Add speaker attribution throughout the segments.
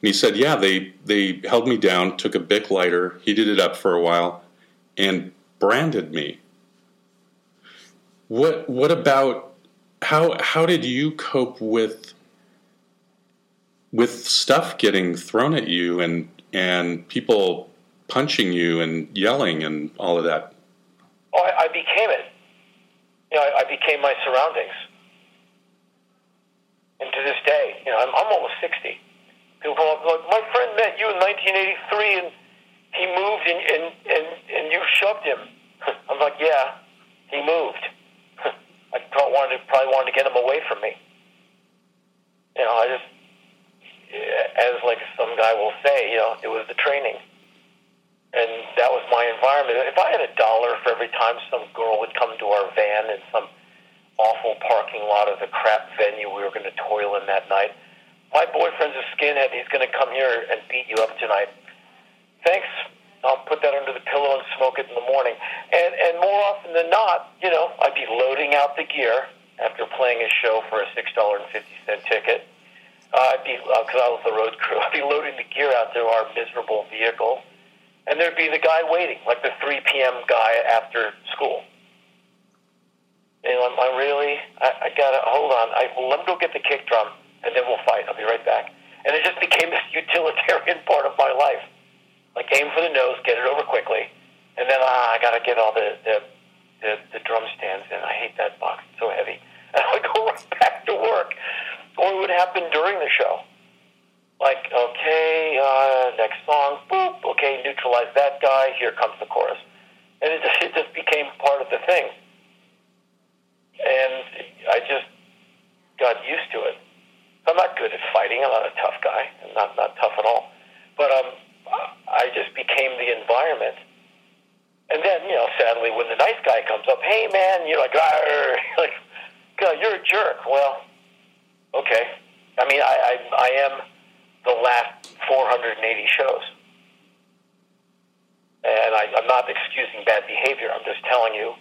Speaker 1: And he said, yeah, they held me down, took a Bic lighter, heated it up for a while, and branded me. What about how did you cope with stuff getting thrown at you and people punching you and yelling and all of that?
Speaker 2: Oh, I became it. I became my surroundings. And to this day, I'm almost 60. People come up like, my friend met you in 1983 and he moved and you shoved him. I'm like, yeah, he moved. I probably wanted to get him away from me. I just, as like some guy will say, it was the training. And that was my environment. If I had $1 for every time some girl would come to our van in some awful parking lot of the crap venue we were going to toil in that night, my boyfriend's a skinhead. He's going to come here and beat you up tonight. Thanks. I'll put that under the pillow and smoke it in the morning. And more often than not, I'd be loading out the gear after playing a show for a $6.50 ticket. Because I was the road crew, I'd be loading the gear out to our miserable vehicle, and there'd be the guy waiting, like the 3 p.m. guy after school. I gotta, hold on, let me go get the kick drum, and then we'll fight. I'll be right back. And it just became this utilitarian part of my life. Like, aim for the nose, get it over quickly, and then I gotta get all the drum stands in. I hate that box; it's so heavy. And I would go right back to work. Or it would happen during the show. Like, okay, next song, boop, okay, neutralize that guy. Here comes the chorus, and it just became part of the thing. And I just got used to it. I'm not good at fighting. I'm not a tough guy. I'm not tough at all. But I just became the environment. And then, sadly, when the nice guy comes up, hey, man, you're like, like, God, you're a jerk. Well, okay. I mean, I am the last 480 shows. And I'm not excusing bad behavior. I'm just telling you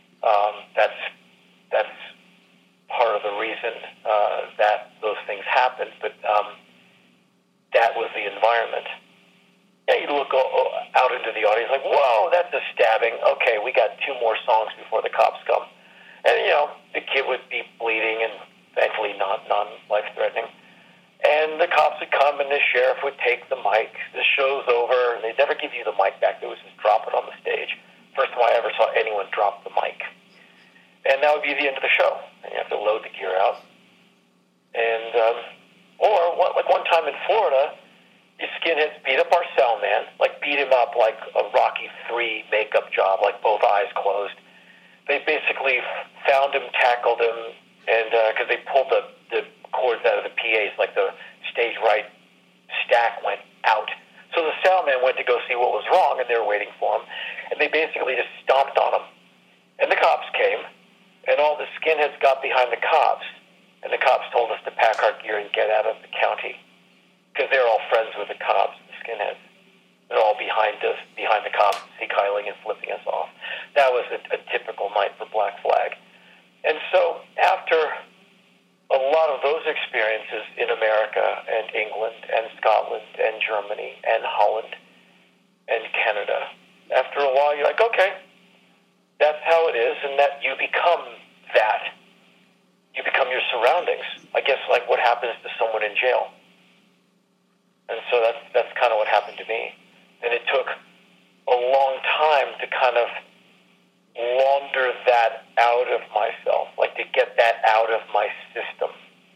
Speaker 2: that's part of the reason that those things happened. But that was the environment. Yeah, you look out into the audience like, whoa, that's a stabbing. Okay, we got 2 more songs before the cops come. And, the kid would be bleeding and thankfully not non-life-threatening. And the cops would come and the sheriff would take the mic. The show's over, and they'd never give you the mic back. They would just drop it on the stage. First time I ever saw anyone drop the mic. And that would be the end of the show. And you have to load the gear out. And, like one time in Florida, these skinheads beat up our cell man, like beat him up like a Rocky III makeup job, like both eyes closed. They basically found him, tackled him, and because they pulled the cords out of the PAs, like the stage right stack went out. So the sound man went to go see what was wrong, and they were waiting for him, and they basically just stomped on him. And the cops came, and all the skinheads got behind the cops, and the cops told us to pack our gear and get out of the county. Because they're all friends with the cops, the skinheads. They're all behind the cops, seakyling and flipping us off. That was a typical night for Black Flag. And so after a lot of those experiences in America and England and Scotland and Germany and Holland and Canada, after a while you're like, okay, that's how it is, and that you become that. You become your surroundings. I guess like what happens to someone in jail. And so that's kind of what happened to me. And it took a long time to kind of launder that out of myself, like to get that out of my system.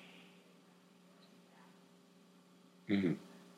Speaker 1: Mm-hmm.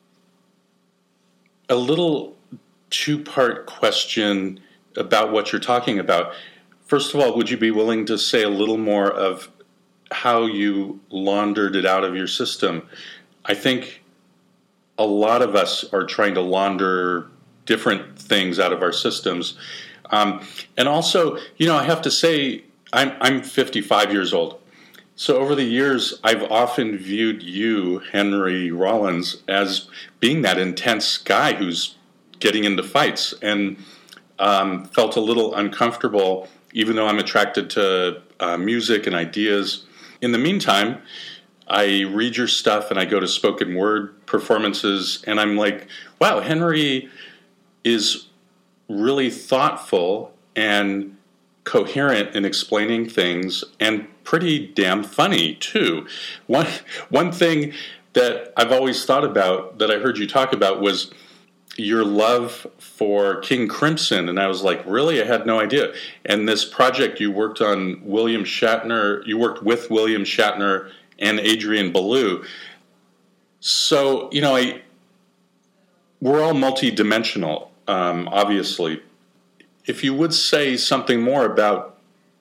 Speaker 1: A little 2-part question about what you're talking about. First of all, would you be willing to say a little more of how you laundered it out of your system? I think a lot of us are trying to launder different things out of our systems. And also, I have to say, I'm 55 years old. So over the years, I've often viewed you, Henry Rollins, as being that intense guy who's getting into fights, and felt a little uncomfortable, even though I'm attracted to music and ideas. In the meantime, I read your stuff and I go to spoken word performances, and I'm like, wow, Henry is really thoughtful and coherent in explaining things, and pretty damn funny too. One thing that I've always thought about that I heard you talk about was your love for King Crimson, and I was like, really? I had no idea. And this project you worked on, you worked with William Shatner and Adrian Belew. So, we're all multidimensional, obviously. If you would say something more about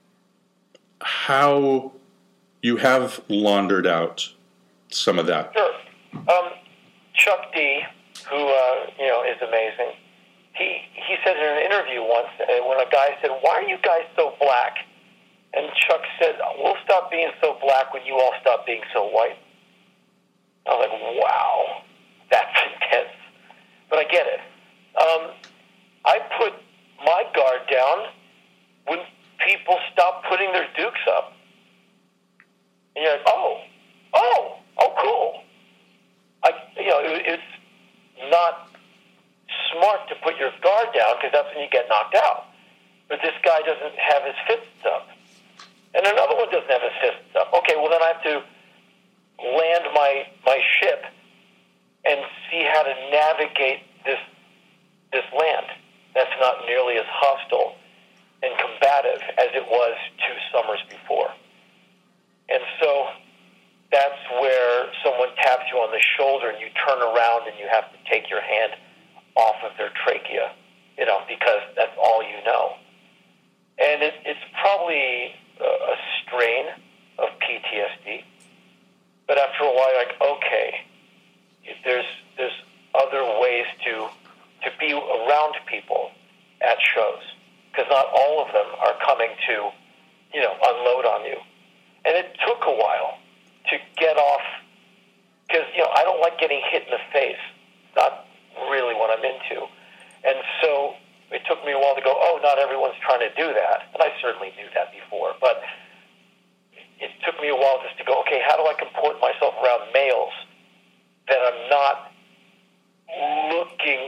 Speaker 1: how you have laundered out some of that.
Speaker 2: Sure. Chuck D, who is amazing. He said in an interview once when a guy said, "Why are you guys so black?" And Chuck said, "We'll stop being so black when you all stop being so white." I was like, "Wow, that's intense," but I get it. I put my guard down when people stop putting their dukes up, and you're like, "Oh, cool." It's not smart to put your guard down because that's when you get knocked out. But this guy doesn't have his fists up, and another one doesn't have his fists up. Okay, well then I have to land my ship and see how to navigate this land that's not nearly as hostile and combative as it was 2 summers before. And so that's where someone taps you on the shoulder and you turn around and you have to take your hand off of their trachea, because that's all you know. And it's probably a strain of PTSD. But after a while, you're like, okay, there's other ways to be around people at shows, because not all of them are coming to, unload on you. And it took a while to get off, because, I don't like getting hit in the face. It's not really what I'm into. And so it took me a while to go, not everyone's trying to do that. And I certainly knew that before. But it took me a while just to go, okay, how do I comport myself around males that I'm not looking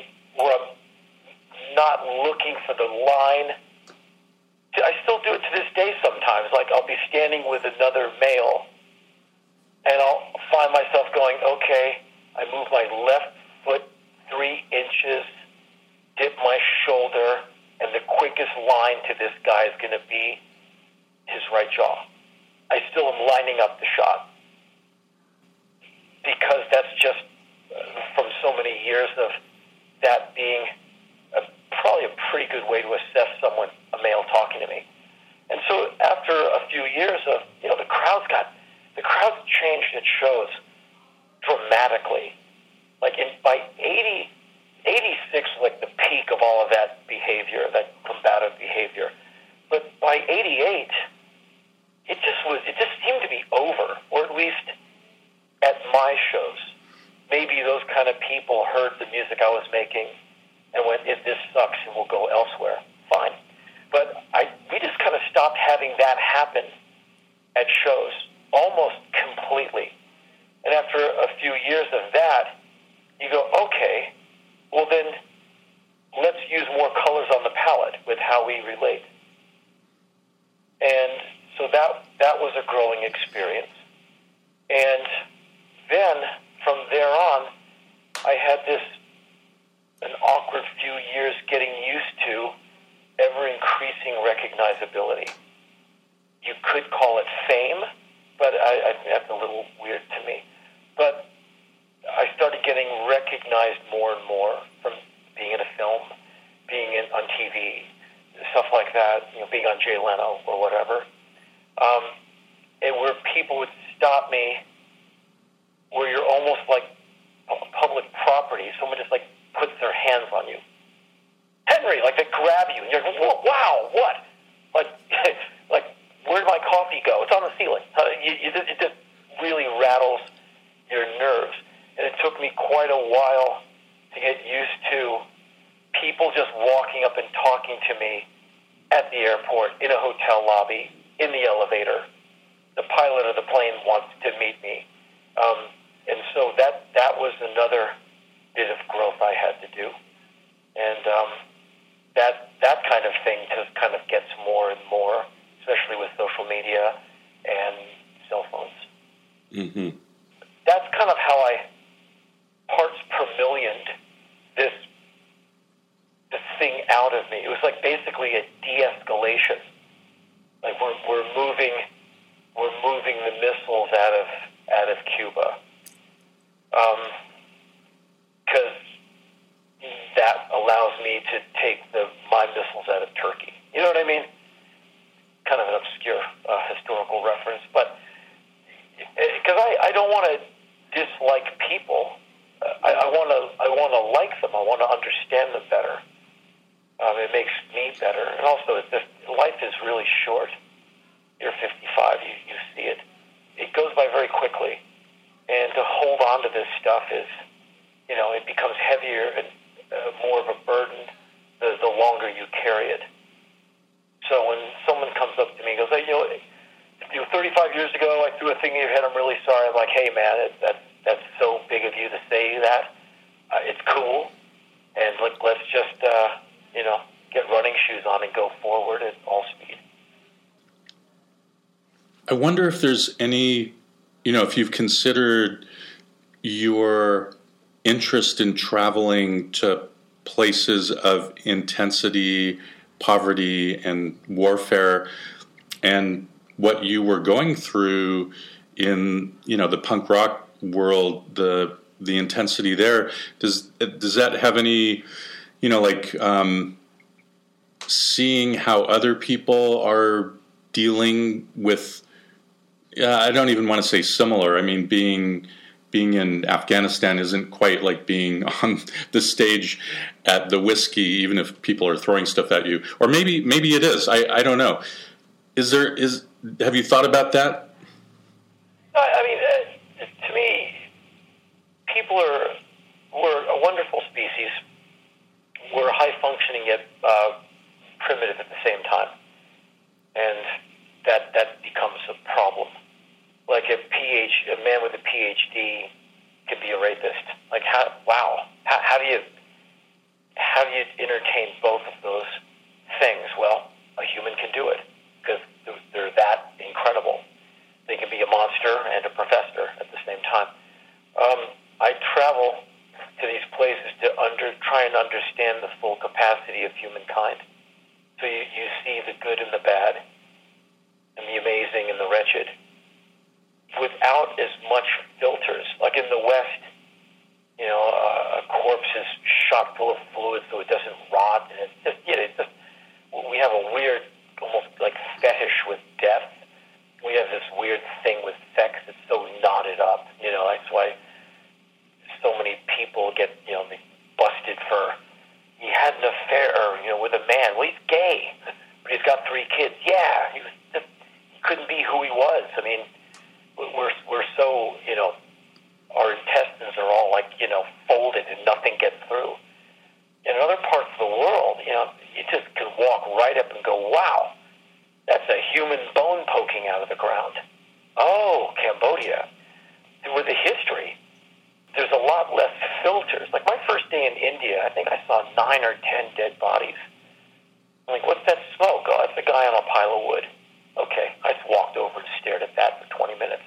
Speaker 2: for the line? I still do it to this day sometimes. Like, I'll be standing with another male, and I'll find myself going, okay, I move my left foot 3 inches, dip my shoulder, and the quickest line to this guy is going to be his right jaw. I still am lining up the shot, because that's just from so many years of that being probably a pretty good way to assess someone, a male talking to me. And so after a few years of, the crowds changed at shows dramatically. Like by 86 was like the peak of all of that behavior, that combative behavior. But by 88, it just seemed to be over, or at least at my shows. Maybe those kind of people heard the music I was making and went, if this sucks, and we'll go elsewhere. Fine. But we just kind of stopped having that happen at shows, almost completely. And after a few years of that, you go, okay, well then let's use more colors on the palette with how we relate. And so that was a growing experience. And then from there on, I had an awkward few years getting used to ever-increasing recognizability. You could call it fame, but that's a little weird to me. But I started getting recognized more and more from being in a film, being on TV, stuff like that, being on Jay Leno or whatever. And where people would stop me, where you're almost like public property. Someone just puts their hands on you. Henry, they grab you, and you're like, wow, what? Like, where'd my coffee go? It's on the ceiling. It just really rattles your nerves. And it took me quite a while to get used to people just walking up and talking to me at the airport, in a hotel lobby, in the elevator. The pilot of the plane wants to meet me. And so that was another bit of growth I had to do. And that kind of thing just kind of gets more and more, especially with social media and cell phones.
Speaker 1: Mm-hmm.
Speaker 2: That's kind of how I parts per millioned this thing out of me. It was like basically a de-escalation. Like we're moving the missiles out of Cuba, because that allows me to take my missiles out of Turkey. You know what I mean? Kind of an obscure historical reference, but because I don't want to dislike people. I want to like them. I want to understand them better. It makes me better, and also life is really short. You're 55. You see it. It goes by very quickly, and to hold on to this stuff is, it becomes heavier and more of a burden the longer you carry it. So when someone comes up to me and goes, hey, 35 years ago I threw a thing in your head, I'm really sorry. I'm like, hey man, that's so big of you to say that. It's cool, and let's just get running shoes on and go forward at all speed.
Speaker 1: I wonder if there's any, if you've considered your interest in traveling to places of intensity, poverty, and warfare, and what you were going through in, the punk rock world, the intensity there. Does that have any, seeing how other people are dealing with, I don't even want to say similar. I mean, being in Afghanistan isn't quite like being on the stage at the whiskey, even if people are throwing stuff at you. Or maybe it is. I don't know. Have you thought about that?
Speaker 2: I mean, to me, people we're a wonderful species. We're high functioning yet primitive at the same time, and that becomes a problem. Like a man with a PhD could be a rapist. Like how do you entertain both of those things? Well, a human can do it because they're that incredible. They can be a monster and a professor at the same time. I travel to these places to try and understand the full capacity of humankind. So you see the good and the bad, and the amazing and the wretched, without as much filters. Like in the West, a corpse is shot full of fluid so it doesn't rot, and we have a weird, almost like fetish with death. We have this weird thing with sex that's so knotted up. That's why so many people get busted for, he had an affair with a man. Well, he's gay, but he's got 3 kids. Yeah, he couldn't be who he was. I mean, we're so our intestines are all folded and nothing gets through. In other parts of the world, you just can walk right up and go, wow, that's a human bone poking out of the ground. Oh, Cambodia. With the history, there's a lot less filters. Like my first day in India, I think I saw 9 or 10 dead bodies. I'm like, what's that smoke? Oh, that's a guy on a pile of wood. Okay, I just walked over and stared at that for 20 minutes.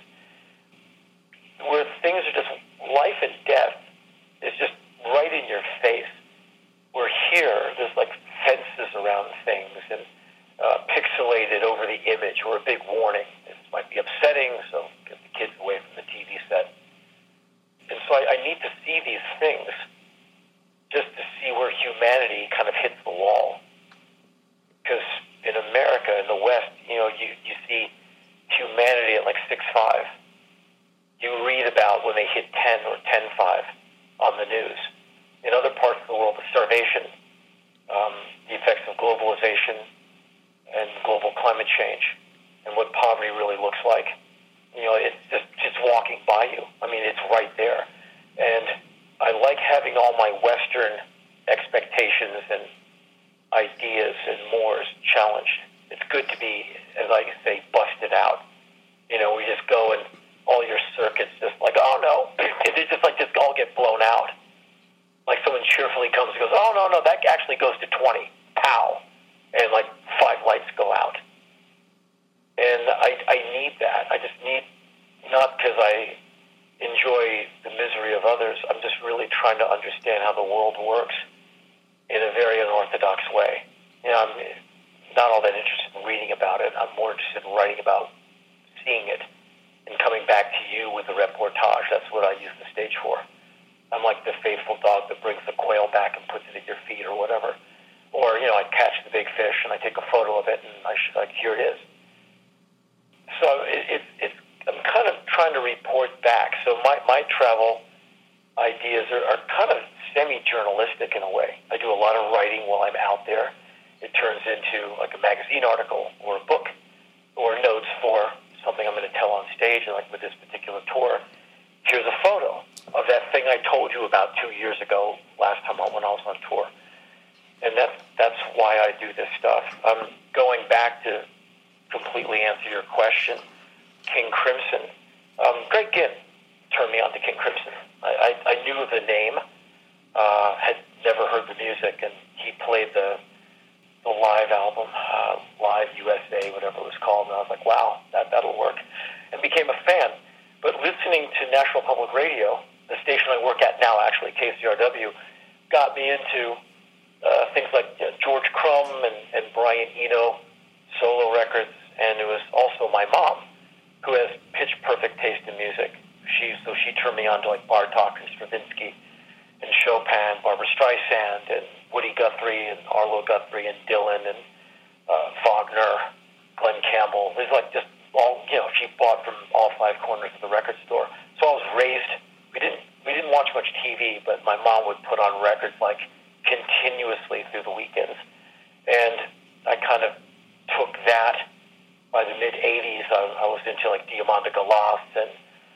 Speaker 2: Where things are just, life and death is just right in your face. Where here, there's like fences around things and pixelated over the image or a big warning. This might be upsetting, so get the kids away from the TV set. And so I need to see these things just to see where humanity kind of hits the wall. Because in America, in the West, you see humanity at like 6'5". You read about when they hit 10 or 10.5 on the news. In other parts of the world, the starvation, the effects of globalization and global climate change, and what poverty really looks like. It's just walking by you. I mean, it's right there. And I like having all my Western expectations and ideas and mores challenged. It's good to be, as I say, busted out. We just go and, all your circuits just like, oh no, they just all get blown out. Like someone cheerfully comes and goes, oh no, that actually goes to 20, pow, and like 5 lights go out. And I need that. I just need, not because I enjoy the misery of others, I'm just really trying to understand how the world works in a very unorthodox way. I'm not all that interested in reading about it. I'm more interested in writing about seeing it and coming back to you with a reportage. That's what I use the stage for. I'm like the faithful dog that brings the quail back and puts it at your feet or whatever. Or, I catch the big fish and I take a photo of it and here it is. So I'm kind of trying to report back. So my travel ideas are kind of semi-journalistic in a way. I do a lot of writing while I'm out there. It turns into like a magazine article or a book or notes for something I'm going to tell on stage. And like with this particular tour, here's a photo of that thing I told you about 2 years ago, last time when I was on tour. And that's why I do this stuff. I'm going back to completely answer your question. King Crimson. Greg Ginn turned me on to King Crimson. I knew the name, had never heard the music, and he played the live album, Live USA, whatever it was called, and I was like, wow, that'll work, and became a fan. But listening to National Public Radio, the station I work at now, actually, KCRW, got me into things like George Crumb and Brian Eno solo records, and it was also my mom, who has pitch-perfect taste in music. So she turned me on to like Bartok and Stravinsky and Chopin, Barbra Streisand, and Woody Guthrie and Arlo Guthrie and Dylan and Faulkner, Glenn Campbell. There's like just all, she bought from all 5 corners of the record store. So I was raised, we didn't watch much TV, but my mom would put on records like continuously through the weekends. And I kind of took that. By the mid-'80s, I was into like Diamanda Galas and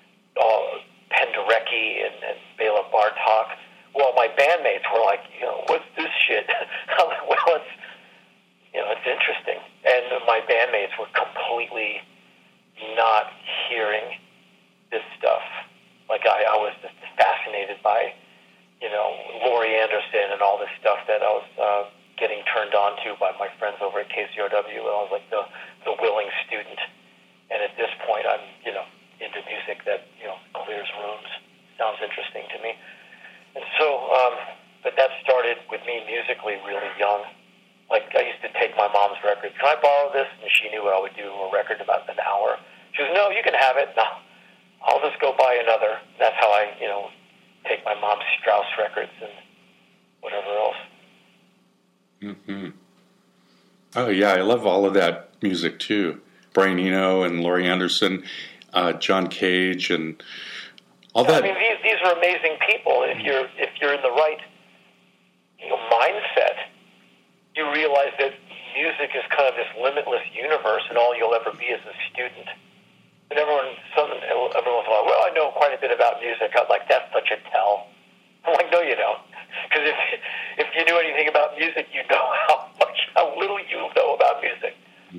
Speaker 2: Penderecki and Bela Bartok. Well, my bandmates were like, what's this shit? I'm like, well, it's interesting. And my bandmates were completely not hearing this stuff. Like I was just fascinated by, Laurie Anderson and all this stuff that I was getting turned on to by my friends over at KCRW. And I was like the willing student. And at this point, I'm, into music that, clears rooms. Sounds interesting to me. And so, but that started with me musically really young. Like, I used to take my mom's record. Can I borrow this? And she knew what I would do to a record in about an hour. She goes, no, you can have it. No, I'll just go buy another. That's how I, take my mom's Strauss records and whatever else.
Speaker 1: Mm-hmm. Oh, yeah, I love all of that music, too. Brian Eno and Laurie Anderson, John Cage, and all that.
Speaker 2: I mean, these are amazing people. If you're in the right mindset, you realize that music is kind of this limitless universe, and all you'll ever be is a student. And everyone's like, well, I know quite a bit about music. I'm like, that's such a tell. I'm like, no, you don't. Because if you knew anything about music, you know how little you know about music.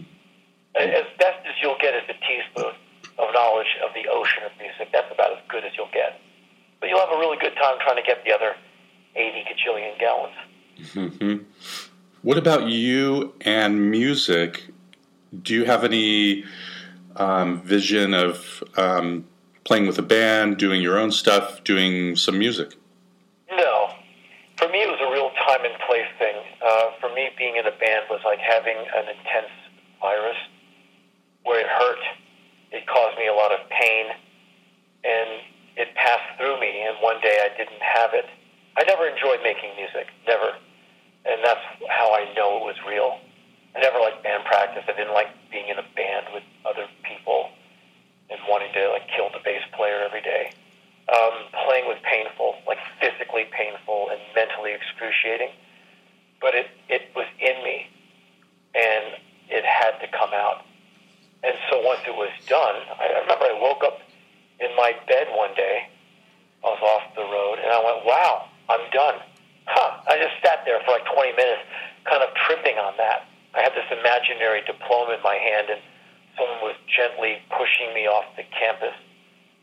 Speaker 2: As best as you'll get is a teaspoon of knowledge of the ocean of music. That's about as good as you'll get. But you'll have a really good time trying to get the other 80 gajillion gallons.
Speaker 1: Mm-hmm. What about you and music? Do you have any vision of playing with a band, doing your own stuff, doing some music?
Speaker 2: No. For me, it was a real time and place thing. For me, being in a band was like having an intense virus where it hurt. It caused me a lot of pain, and it passed through me, and one day I didn't have it. I never enjoyed making music, never. And that's how I know it was real. I never liked band practice. I didn't like being in a band with other people and wanting to like kill the bass player every day. Playing was painful, like physically painful and mentally excruciating. But it was in me, and it had to come out. And so once it was done, I remember I woke up in my bed one day. I was off the road, and I went, wow, I'm done. I just sat there for like 20 minutes, kind of tripping on that. I had this imaginary diploma in my hand, and someone was gently pushing me off the campus.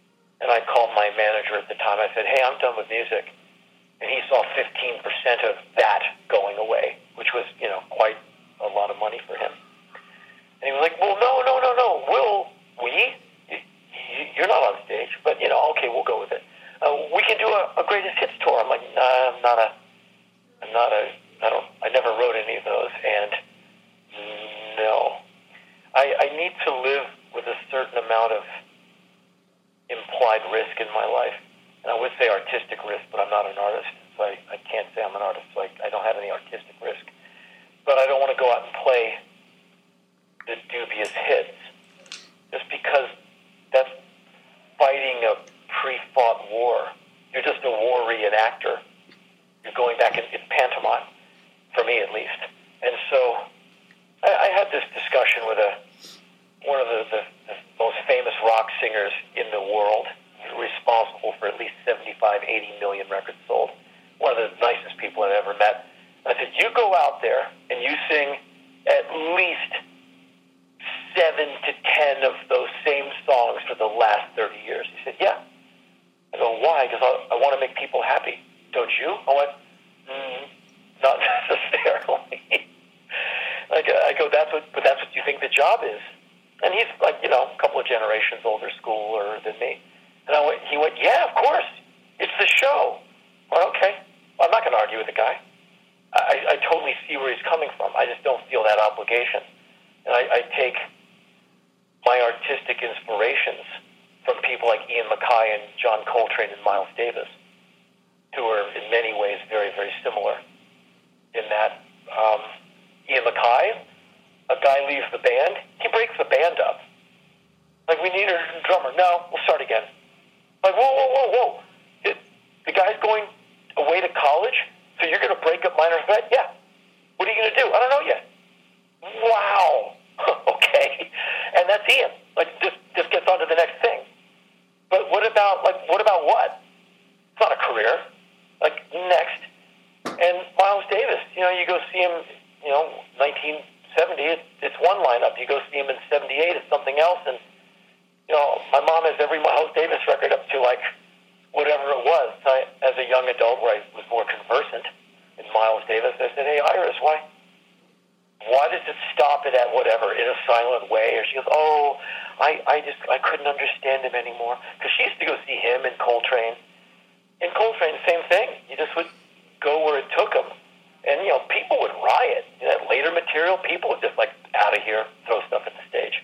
Speaker 2: And I called my manager at the time. I said, hey, I'm done with music. And he saw 15% of that going away, which was, quite a lot of money for him. And he was like, well, no. Will we? You're not on stage, but, okay, we'll go with it. We can do a greatest hits tour. I'm like, nah, I never wrote any of those. And no, I need to live with a certain amount of implied risk in my life. And I would say artistic risk, but I'm not an artist, so I can't say I'm an artist, so I don't have any artistic risk. But I don't want to go out and play the dubious hits, just because that's fighting a pre-fought war. You're just a war reenactor. You're going back in pantomime, for me at least. And so I had this discussion with one of the most famous rock singers in the world, responsible for at least 75, 80 million records sold. One of the nicest people I've ever met. I said, you go out there and you sing at least 7 to 10 of those same songs for the last 30 years. He said, yeah. I go, why? Because I want to make people happy. Don't you? I went, not necessarily. I go, that's what you think the job is. And he's like, a couple of generations older than me. And he went, yeah, of course. It's the show. I went, okay. Well, I'm not going to argue with the guy. I totally see where he's coming from. I just don't feel that obligation. And I take my artistic inspirations from people like Ian MacKaye and John Coltrane and Miles Davis, who are in many ways very, very similar in that Ian MacKaye, a guy leaves the band, he breaks the band up. Like, we need a drummer. No, we'll start again. Like, whoa. The guy's going away to college, so you're going to break up Minor Threat? Yeah. What are you going to do? I don't know yet. Wow. Okay. And that's Ian. Like, just gets on to the next thing. But what about what? It's not a career. Like, next. And Miles Davis, you go see him, 1970, it's one lineup. You go see him in 78, it's something else. And, my mom has every Miles Davis record up to, whatever it was. As a young adult, where I was more conversant in Miles Davis, I said, hey, Iris, why does it stop it at whatever, In a Silent Way? Or she goes, oh, I couldn't understand him anymore. Because she used to go see him and Coltrane. In Coltrane, same thing. You just would go where it took him. And, people would riot. That later material, people would just, out of here, throw stuff at the stage.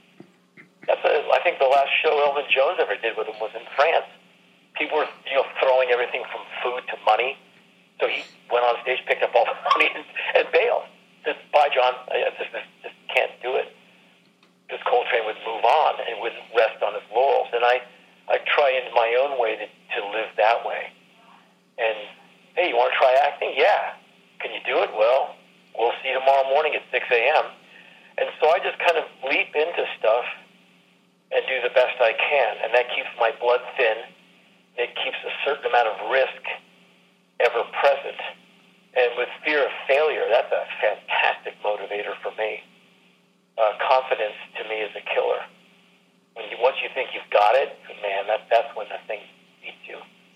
Speaker 2: I think the last show Elvin Jones ever did with him was in France. People were, throwing everything from food to money. So he went on stage, picked up all the money, and bailed. Said, bye, John. I just can't do it. Because Coltrane would move on and wouldn't rest on his laurels. And I try in my own way to live that way. And, hey, you want to try acting? Yeah. Can you do it? Well, we'll see you tomorrow morning at 6 a.m. And so I just kind of leap into stuff and do the best I can. And that keeps my blood thin. It keeps a certain amount of risk ever present. And with fear of failure, that's a fantastic motivator for me. Confidence, to me, is a killer. Once you think you've got it, man, that's when the thing eats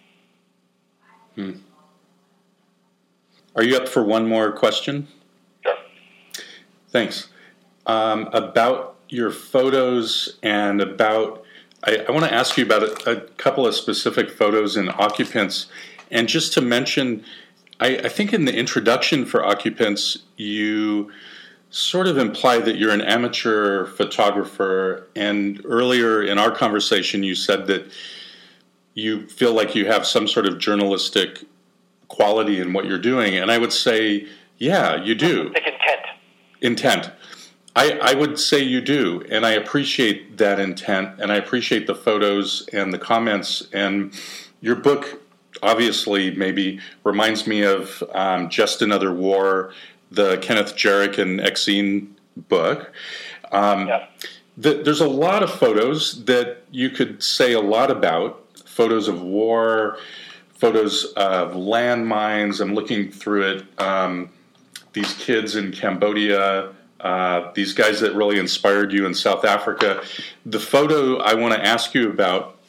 Speaker 2: you.
Speaker 1: Are you up for one more question?
Speaker 2: Sure.
Speaker 1: Thanks. About your photos and about... I want to ask you about a couple of specific photos in Occupants. And just to mention, I think in the introduction for Occupants, you sort of imply that you're an amateur photographer. And earlier in our conversation, you said that you feel like you have some sort of journalistic quality in what you're doing. And I would say, yeah, you do.
Speaker 2: Like
Speaker 1: Intent. I would say you do, and I appreciate that intent, and I appreciate the photos and the comments, and your book obviously maybe reminds me of Just Another War, the Kenneth Jarek and Exene book. There's a lot of photos that you could say a lot about, photos of war, photos of landmines. I'm looking through it. These kids in Cambodia, these guys that really inspired you in South Africa. The photo I want to ask you about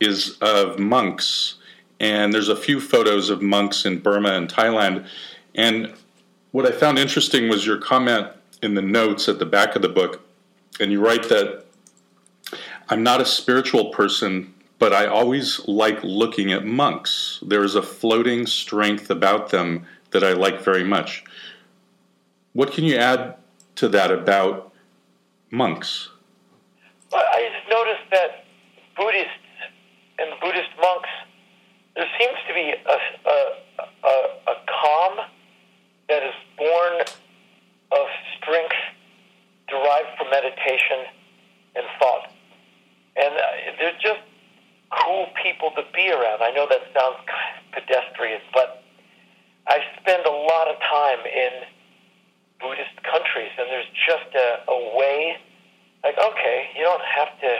Speaker 1: is of monks, and there's a few photos of monks in Burma and Thailand. And what I found interesting was your comment in the notes at the back of the book, and you write that I'm not a spiritual person, but I always like looking at monks. There is a floating strength about them that I like very much. What can you add to that about monks?
Speaker 2: Well, I just noticed that Buddhists and Buddhist monks, there seems to be a calm that is born of strength derived from meditation and thought. And they're just cool people to be around. I know that sounds kind of pedestrian, but I spend a lot of time in Buddhist countries, and there's just a way, like, okay, you don't have to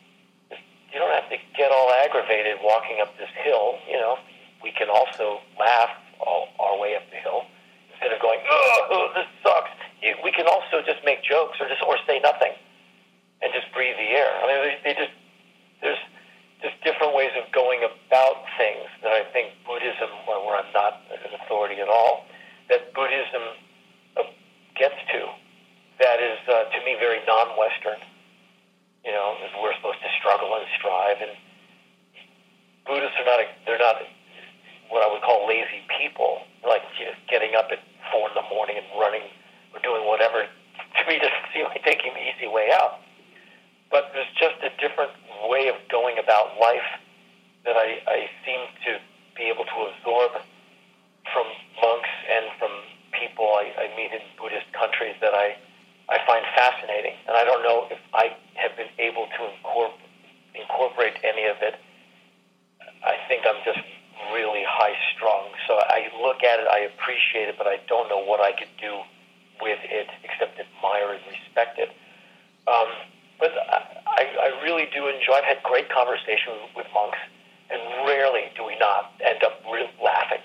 Speaker 2: get all aggravated walking up this hill. You know, we can also laugh our way up the hill instead of going, oh, this sucks. We can also just make jokes or say nothing and just breathe the air. I mean, there's just different ways of going about things that I think Buddhism, where I'm not an authority at all, that Buddhism gets to, that is, to me, very non-Western. You know, we're supposed to struggle and strive, and Buddhists they're not what I would call lazy people, like getting up at 4 a.m. and running or doing whatever. To me, doesn't seem like taking the easy way out. But there's just a different way of going about life that I seem to be able to absorb from monks and from people I meet in Buddhist countries that I find fascinating. And I don't know if I have been able to incorporate any of it. I think I'm just really high-strung. So I look at it, I appreciate it, but I don't know what I could do with it except admire and respect it. But I really do enjoy. I've had great conversations with monks, and rarely do we not end up laughing.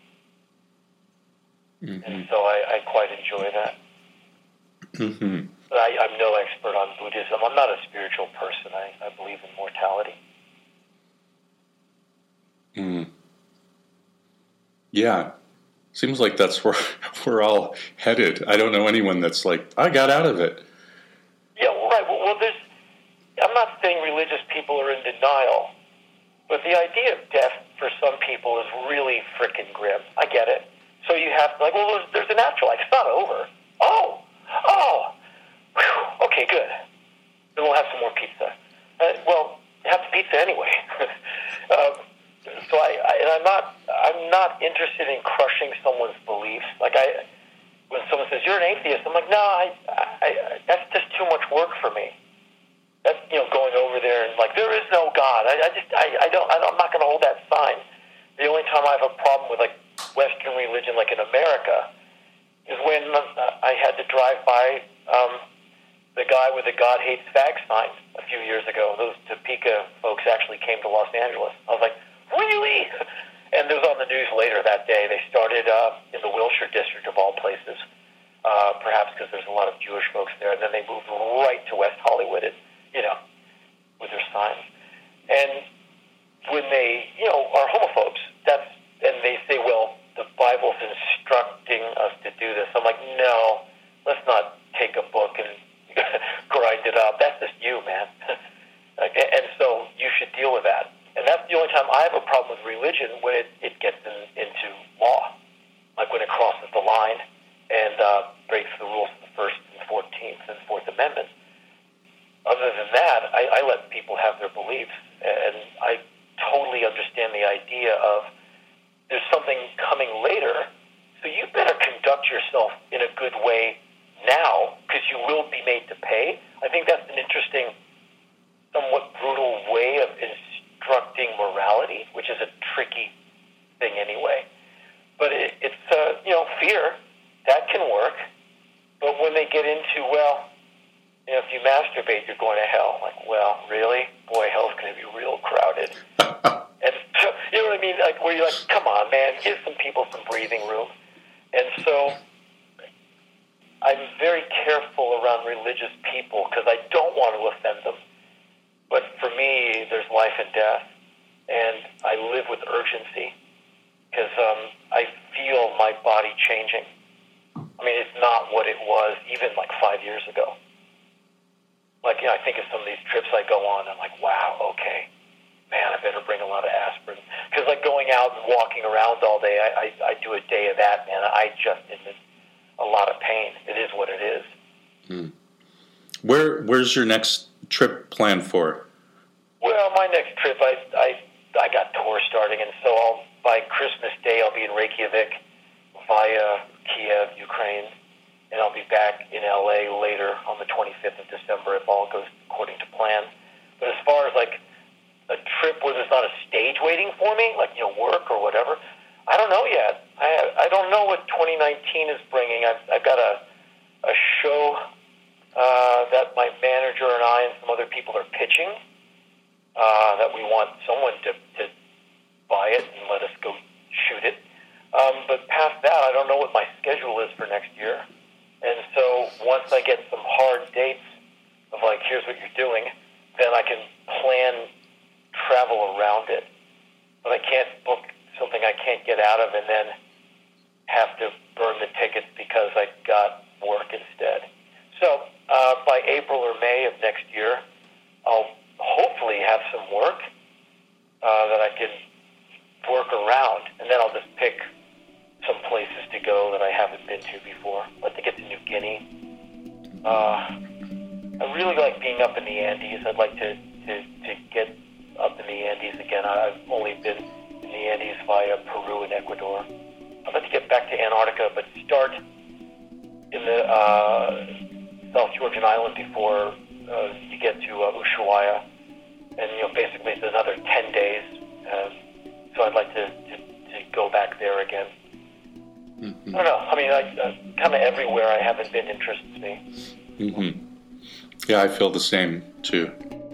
Speaker 2: Mm-hmm. And so I quite enjoy that. Mm-hmm. But I'm no expert on Buddhism. I'm not a spiritual person. I believe in mortality.
Speaker 1: Mm. Yeah. Seems like that's where we're all headed. I don't know anyone that's like, I got out of it.
Speaker 2: Yeah, right. Well, I'm not saying religious people are in denial, but the idea of death for some people is really freaking grim. I get it. So you have, like, well, there's an afterlife. It's not over. Oh, whew, okay, good. Then we'll have some more pizza. Well, have the pizza anyway. So I'm not interested in crushing someone's beliefs. Like when someone says you're an atheist, I'm like, no, that's just too much work for me. That's going over there and like there is no God. I'm not going to hold that sign. The only time I have a problem with like Western religion, like in America, is when I had to drive by the guy with the God hates fag sign a few years ago. Those Topeka folks actually came to Los Angeles. I was like, really? And it was on the news later that day. They started in the Wilshire district of all places, perhaps because there's a lot of Jewish folks there, and then they moved right to West Hollywood, and, with their signs. And when they, are homophobes, and they say, well, the Bible's instructing us to do this. I'm like, no, let's not take a book and grind it up. That's just you, man. And so you should deal with that. And that's the only time I have a problem with religion, when it gets into law, like when it crosses the line and breaks the rules of the First and 14th and Fourth Amendment. Other than that, I let people have their beliefs, and I totally understand the idea of there's something coming later, so you better conduct yourself in a good way now, because you will be made to pay. I think that's an interesting, somewhat brutal way of instructing morality, which is a tricky thing anyway. But it's fear, that can work. But when they get into, if you masturbate, you're going to hell. Like, well, really? Boy, hell's going to be real crowded. And you know what I mean? Like, where you're like, come on, man, give some people some breathing room. And so I'm very careful around religious people because I don't want to offend them. But for me, there's life and death. and I live with urgency because I feel my body changing. I mean, it's not what it was even like 5 years ago. Like, I think of some of these trips I go on, I'm like, wow, okay, man, I better bring a lot of aspirin. Because like going out and walking around all day, I do a day of that, man. I just am in a lot of pain. It is what it is.
Speaker 1: Hmm. Where's your next trip planned for?
Speaker 2: Well, my next trip, I got tour starting, and so by Christmas Day I'll be in Reykjavik via Kiev, Ukraine, and I'll be back in LA later on the 25th of December if all goes according to plan. But as far as like a trip where there's not a stage waiting for me, like, work or whatever, I don't know yet. I don't know what 2019 is bringing. I've got a show that my manager and I and some other people are pitching that we want someone to buy it and let us go shoot it. But past that, I don't know what my schedule is for next year. And so once I get some hard dates of like, here's what you're doing, then I can plan travel around it. But I can't book something I can't get out of and then have to burn the tickets because I got work instead. So by April or May of next year, I'll hopefully have some work that I can work around, and then I'll just pick some places to go that I haven't been to before. I'd like to get to New Guinea. I really like being up in the Andes. I'd like to get up in the Andes again. I've only been in the Andes via Peru and Ecuador. I'd like to get back to Antarctica, but start in the South Georgian island before you get to Ushuaia. And, basically it's another 10 days. So I'd like to go back there again. Mm-hmm. I don't know. I mean, kind of everywhere I haven't been interests me.
Speaker 1: Mm-hmm. Yeah, I feel the same, too.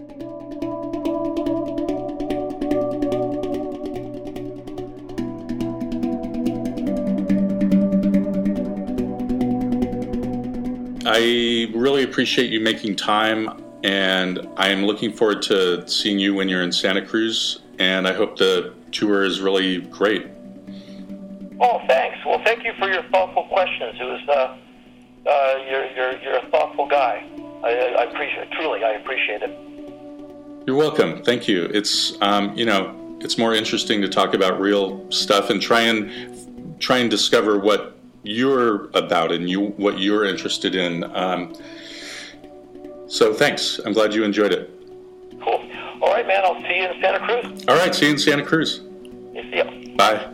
Speaker 1: I really appreciate you making time, and I am looking forward to seeing you when you're in Santa Cruz, and I hope the tour is really great.
Speaker 2: Oh, thanks. Well, thank you for your thoughtful questions. It was, you're a thoughtful guy. I appreciate it. Truly, I appreciate it.
Speaker 1: You're welcome. Thank you. It's, it's more interesting to talk about real stuff and try and discover what you're about and what you're interested in. So thanks. I'm glad you enjoyed it.
Speaker 2: Cool. All right, man. I'll see you in Santa Cruz.
Speaker 1: All right. See you in Santa Cruz.
Speaker 2: See ya.
Speaker 1: Bye.